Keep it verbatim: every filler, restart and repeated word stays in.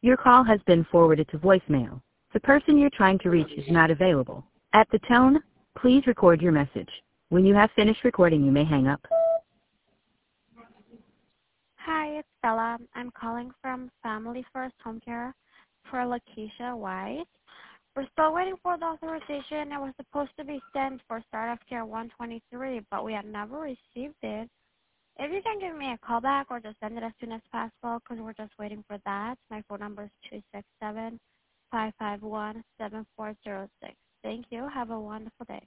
Your call has been forwarded to voicemail. The person you're trying to reach is not available. At the tone, please record your message. When you have finished recording, you may hang up. Hi, it's Bella. I'm calling from Family First Home Care for Lakeisha White. We're still waiting for the authorization. It was supposed to be sent for Start of Care one twenty-three, but we have never received it. If you can give me a call back or just send it as soon as possible because we're just waiting for that. My phone number is two six seven, five five one, seven four zero six. Thank you. Have a wonderful day.